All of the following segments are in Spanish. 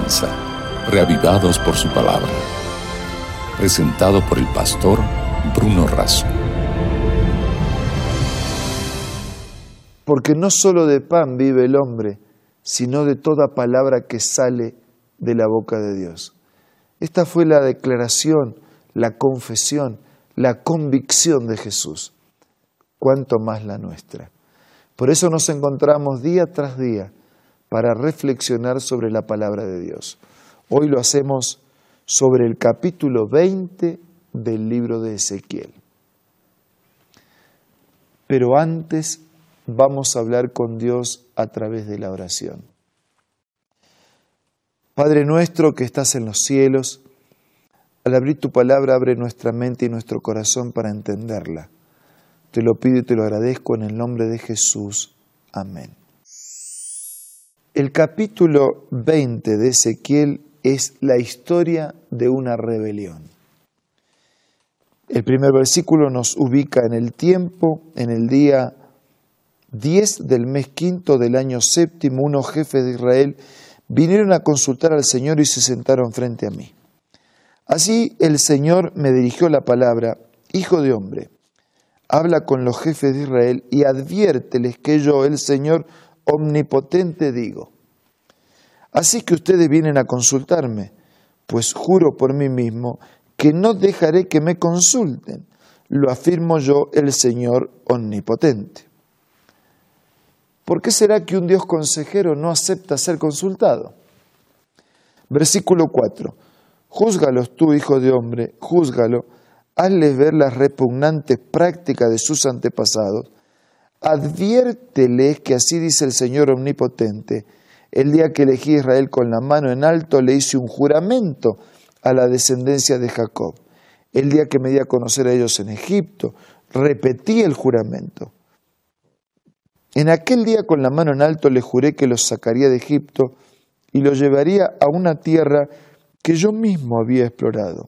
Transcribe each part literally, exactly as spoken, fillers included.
comienza, Reavivados por su palabra. Presentado por el pastor Bruno Razo. Porque no solo de pan vive el hombre, sino de toda palabra que sale de la boca de Dios. Esta fue la declaración, la confesión, la convicción de Jesús. Cuánto más la nuestra. Por eso nos encontramos día tras día para reflexionar sobre la palabra de Dios. Hoy lo hacemos sobre el capítulo veinte del libro de Ezequiel. Pero antes vamos a hablar con Dios a través de la oración. Padre nuestro que estás en los cielos, al abrir tu palabra abre nuestra mente y nuestro corazón para entenderla. Te lo pido y te lo agradezco en el nombre de Jesús. Amén. El capítulo veinte de Ezequiel es la historia de una rebelión. El primer versículo nos ubica en el tiempo, en el día diez del mes quinto del año séptimo, unos jefes de Israel vinieron a consultar al Señor y se sentaron frente a mí. Así el Señor me dirigió la palabra: Hijo de hombre, habla con los jefes de Israel y adviérteles que yo, el Señor omnipotente, digo. Así que ustedes vienen a consultarme, pues juro por mí mismo que no dejaré que me consulten. Lo afirmo yo, el Señor omnipotente. ¿Por qué será que un Dios consejero no acepta ser consultado? Versículo cuatro. Júzgalos tú, hijo de hombre, júzgalo, hazles ver las repugnantes prácticas de sus antepasados, adviérteles que así dice el Señor omnipotente: el día que elegí a Israel con la mano en alto, le hice un juramento a la descendencia de Jacob. El día que me di a conocer a ellos en Egipto, repetí el juramento. En aquel día con la mano en alto les juré que los sacaría de Egipto y los llevaría a una tierra que yo mismo había explorado.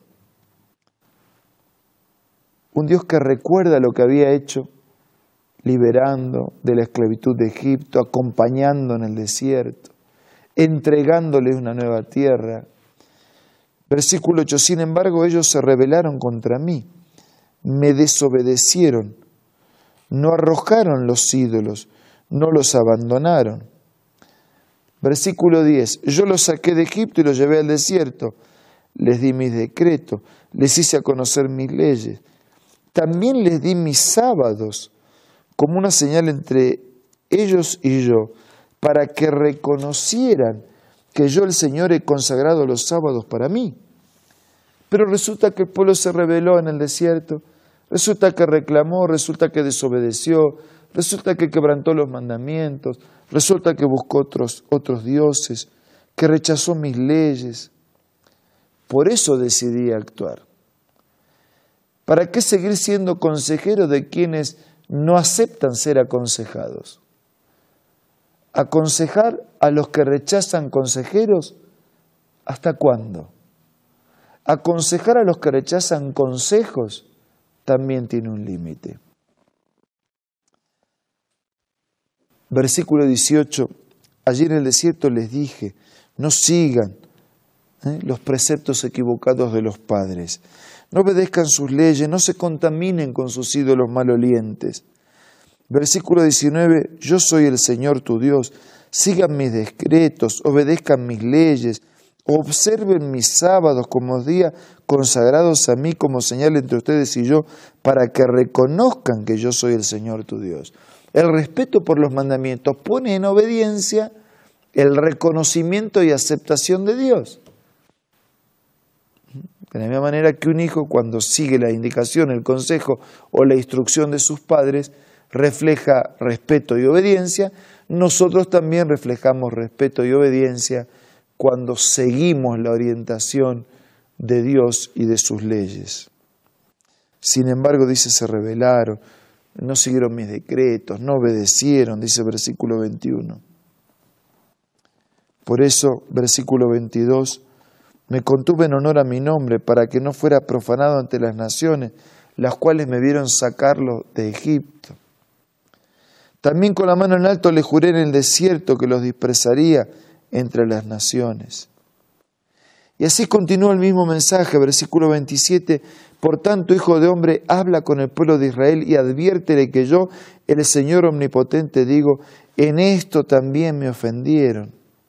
Un Dios que recuerda lo que había hecho, liberando de la esclavitud de Egipto, acompañando en el desierto, entregándoles una nueva tierra. Versículo ocho. Sin embargo, ellos se rebelaron contra mí, me desobedecieron, no arrojaron los ídolos, no los abandonaron. Versículo diez. Yo los saqué de Egipto y los llevé al desierto. Les di mis decretos, les hice a conocer mis leyes. También les di mis sábados como una señal entre ellos y yo, para que reconocieran que yo, el Señor, he consagrado los sábados para mí. Pero resulta que el pueblo se rebeló en el desierto, resulta que reclamó, resulta que desobedeció, resulta que quebrantó los mandamientos, resulta que buscó otros, otros dioses, que rechazó mis leyes. Por eso decidí actuar. ¿Para qué seguir siendo consejero de quienes no aceptan ser aconsejados? ¿Aconsejar a los que rechazan consejeros? ¿Hasta cuándo? Aconsejar a los que rechazan consejos también tiene un límite. Versículo dieciocho. Allí en el desierto les dije, no sigan ¿eh? los preceptos equivocados de los padres, no obedezcan sus leyes, no se contaminen con sus ídolos malolientes. Versículo diecinueve. Yo soy el Señor tu Dios, sigan mis decretos, obedezcan mis leyes, observen mis sábados como días consagrados a mí como señal entre ustedes y yo, para que reconozcan que yo soy el Señor tu Dios. El respeto por los mandamientos pone en obediencia el reconocimiento y aceptación de Dios. De la misma manera que un hijo, cuando sigue la indicación, el consejo o la instrucción de sus padres, refleja respeto y obediencia, nosotros también reflejamos respeto y obediencia cuando seguimos la orientación de Dios y de sus leyes. Sin embargo, dice, se rebelaron, no siguieron mis decretos, no obedecieron, dice versículo veintiuno. Por eso, versículo veintidós, me contuve en honor a mi nombre para que no fuera profanado ante las naciones, las cuales me vieron sacarlo de Egipto. También con la mano en alto le juré en el desierto que los dispersaría entre las naciones. Y así continúa el mismo mensaje, versículo veintisiete. Por tanto, hijo de hombre, habla con el pueblo de Israel y adviértele que yo, el Señor omnipotente, digo, en esto también me ofendieron.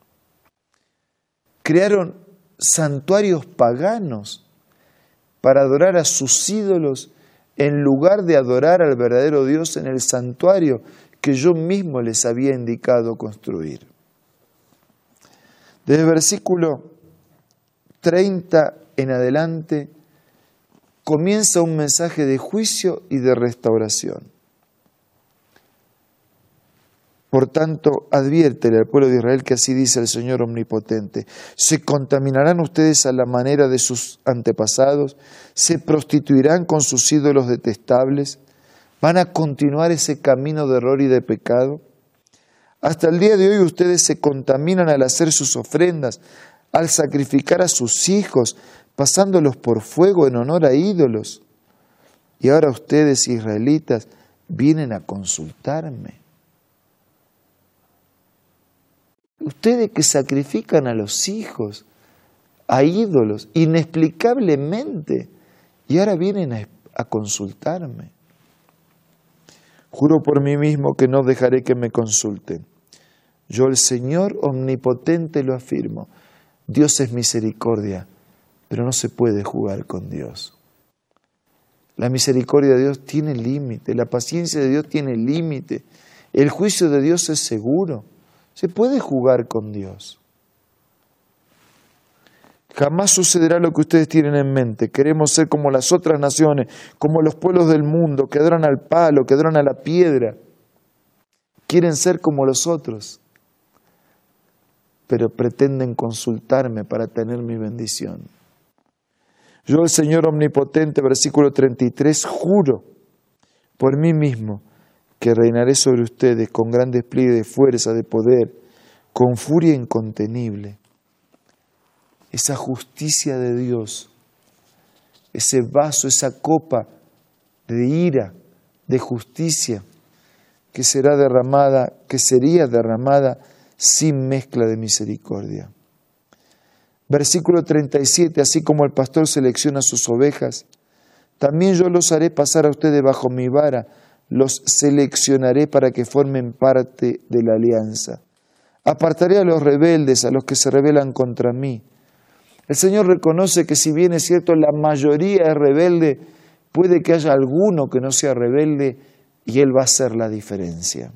Crearon santuarios paganos para adorar a sus ídolos en lugar de adorar al verdadero Dios en el santuario que yo mismo les había indicado construir. Desde el versículo treinta en adelante comienza un mensaje de juicio y de restauración. Por tanto, adviértele al pueblo de Israel que así dice el Señor omnipotente: se contaminarán ustedes a la manera de sus antepasados, se prostituirán con sus ídolos detestables, van a continuar ese camino de error y de pecado. Hasta el día de hoy ustedes se contaminan al hacer sus ofrendas, al sacrificar a sus hijos, pasándolos por fuego en honor a ídolos. Y ahora ustedes, israelitas, vienen a consultarme. Ustedes que sacrifican a los hijos, a ídolos, inexplicablemente, y ahora vienen a, a consultarme. Juro por mí mismo que no dejaré que me consulten. Yo, el Señor omnipotente, lo afirmo. Dios es misericordia, pero no se puede jugar con Dios. La misericordia de Dios tiene límite, la paciencia de Dios tiene límite, el juicio de Dios es seguro. Se puede jugar con Dios. Jamás sucederá lo que ustedes tienen en mente. Queremos ser como las otras naciones, como los pueblos del mundo, que adoran al palo, que adoran a la piedra. Quieren ser como los otros, pero pretenden consultarme para tener mi bendición. Yo, el Señor omnipotente, versículo treinta y tres, juro por mí mismo que reinaré sobre ustedes con gran despliegue de fuerza, de poder, con furia incontenible. Esa justicia de Dios, ese vaso, esa copa de ira, de justicia, que será derramada, que sería derramada sin mezcla de misericordia. Versículo treinta y siete, así como el pastor selecciona sus ovejas, también yo los haré pasar a ustedes bajo mi vara, los seleccionaré para que formen parte de la alianza. Apartaré a los rebeldes, a los que se rebelan contra mí. El Señor reconoce que si bien es cierto la mayoría es rebelde, puede que haya alguno que no sea rebelde y Él va a hacer la diferencia.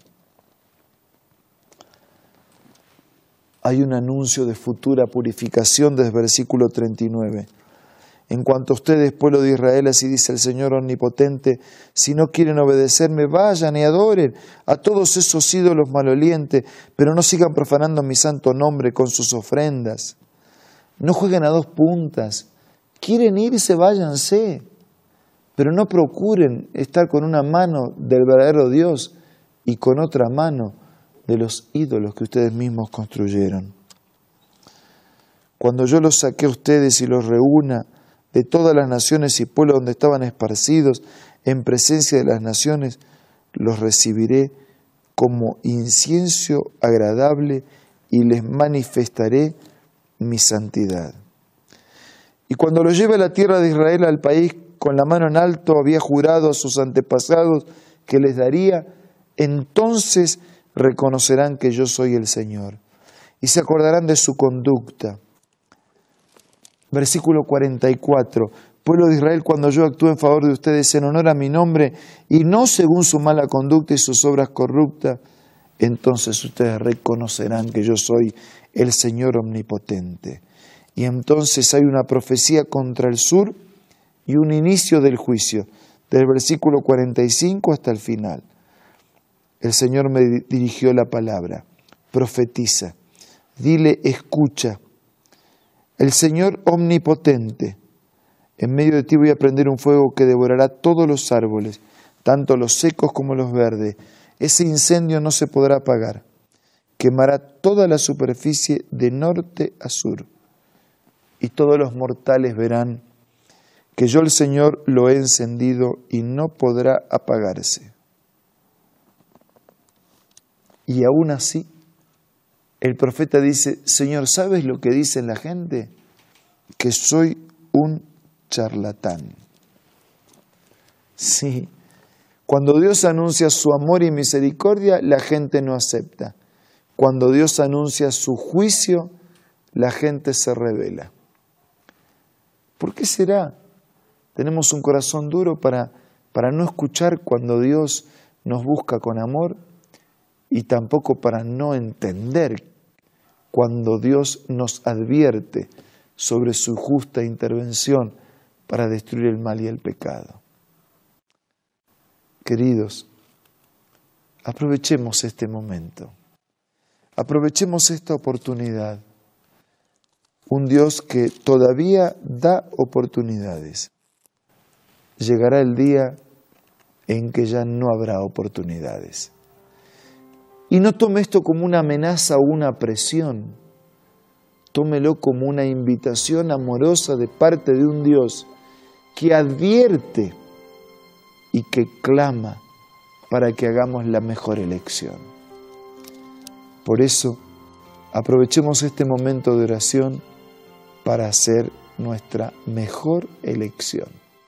Hay un anuncio de futura purificación desde el versículo treinta y nueve. En cuanto a ustedes, pueblo de Israel, así dice el Señor omnipotente, si no quieren obedecerme, vayan y adoren a todos esos ídolos malolientes, pero no sigan profanando mi santo nombre con sus ofrendas. No jueguen a dos puntas. Quieren irse, váyanse, pero no procuren estar con una mano del verdadero Dios y con otra mano de los ídolos que ustedes mismos construyeron. Cuando yo los saqué a ustedes y los reúna de todas las naciones y pueblos donde estaban esparcidos en presencia de las naciones, los recibiré como incienso agradable y les manifestaré mi santidad. Y cuando los lleve a la tierra de Israel, al país con la mano en alto, había jurado a sus antepasados que les daría, entonces reconocerán que yo soy el Señor y se acordarán de su conducta. Versículo cuarenta y cuatro. Pueblo de Israel, cuando yo actúe en favor de ustedes en honor a mi nombre y no según su mala conducta y sus obras corruptas, entonces ustedes reconocerán que yo soy el Señor omnipotente. Y entonces hay una profecía contra el sur y un inicio del juicio, del versículo cuarenta y cinco hasta el final. El Señor me dirigió la palabra: profetiza, dile, escucha. El Señor omnipotente, en medio de ti voy a prender un fuego que devorará todos los árboles, tanto los secos como los verdes. Ese incendio no se podrá apagar. Quemará toda la superficie de norte a sur. Y todos los mortales verán que yo el Señor lo he encendido y no podrá apagarse. Y aún así, el profeta dice: Señor, ¿sabes lo que dice la gente? que soy un charlatán. Sí, cuando Dios anuncia su amor y misericordia, la gente no acepta. Cuando Dios anuncia su juicio, la gente se rebela. ¿Por qué será? Tenemos un corazón duro para, para no escuchar cuando Dios nos busca con amor y tampoco para no entender cuando Dios nos advierte sobre su justa intervención para destruir el mal y el pecado. Queridos, aprovechemos este momento, aprovechemos esta oportunidad. Un Dios que todavía da oportunidades. Llegará el día en que ya no habrá oportunidades. Y no tome esto como una amenaza o una presión. Tómelo como una invitación amorosa de parte de un Dios que advierte y que clama para que hagamos la mejor elección. Por eso, aprovechemos este momento de oración para hacer nuestra mejor elección.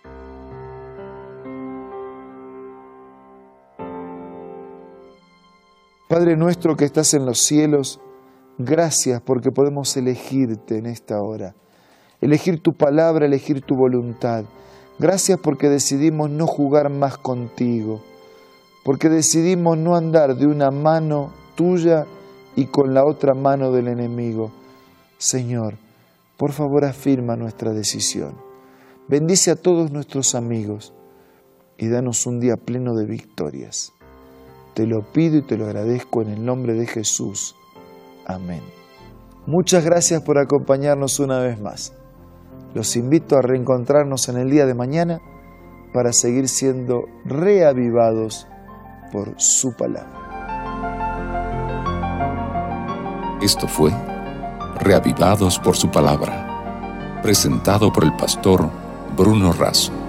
Padre nuestro que estás en los cielos, gracias porque podemos elegirte en esta hora, elegir tu palabra, elegir tu voluntad. Gracias porque decidimos no jugar más contigo, porque decidimos no andar de una mano tuya y con la otra mano del enemigo. Señor, por favor afirma nuestra decisión. Bendice a todos nuestros amigos y danos un día pleno de victorias. Te lo pido y te lo agradezco en el nombre de Jesús. Amén. Muchas gracias por acompañarnos una vez más. Los invito a reencontrarnos en el día de mañana para seguir siendo reavivados por su palabra. Esto fue Reavivados por su palabra, presentado por el pastor Bruno Razo.